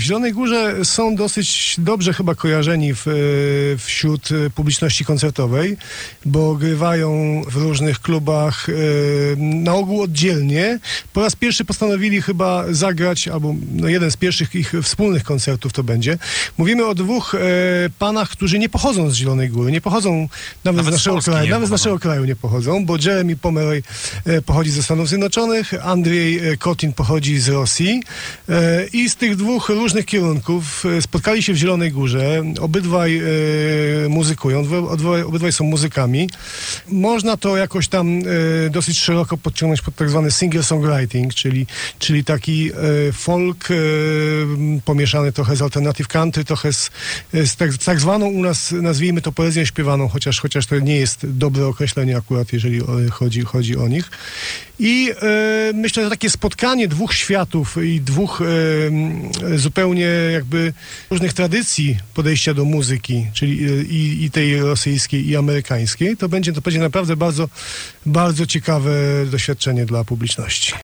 Zielonej Górze są dosyć dobrze chyba kojarzeni wśród publiczności koncertowej, bo grywają w różnych klubach, na ogół oddzielnie. Po raz pierwszy postanowili chyba zagrać, albo jeden z pierwszych ich wspólnych koncertów to będzie. Mówimy o dwóch panach, którzy nie pochodzą z Zielonej Góry, nie pochodzą nawet z naszego kraju, nawet z naszego kraju nie pochodzą, bo Jeremy Pomeroy pochodzi ze Stanów Zjednoczonych, Andrzej Kotin pochodzi z Rosji i z tych dwóch różnych kierunków spotkali się w Zielonej Górze. Obydwaj muzykują, obydwaj są muzykami. Można to jakoś tam dosyć szeroko podciągnąć pod tak zwany singer-songwriting, czyli taki folk pomieszany trochę z alternative country, trochę z tak zwaną u nas, nazwijmy to, poezją śpiewaną, chociaż to nie jest dobre określenie akurat, jeżeli chodzi o nich. I myślę, że takie spotkanie dwóch światów i dwóch zupełnie jakby różnych tradycji podejścia do muzyki, czyli i tej rosyjskiej, i amerykańskiej, to będzie naprawdę bardzo, bardzo ciekawe doświadczenie dla publiczności.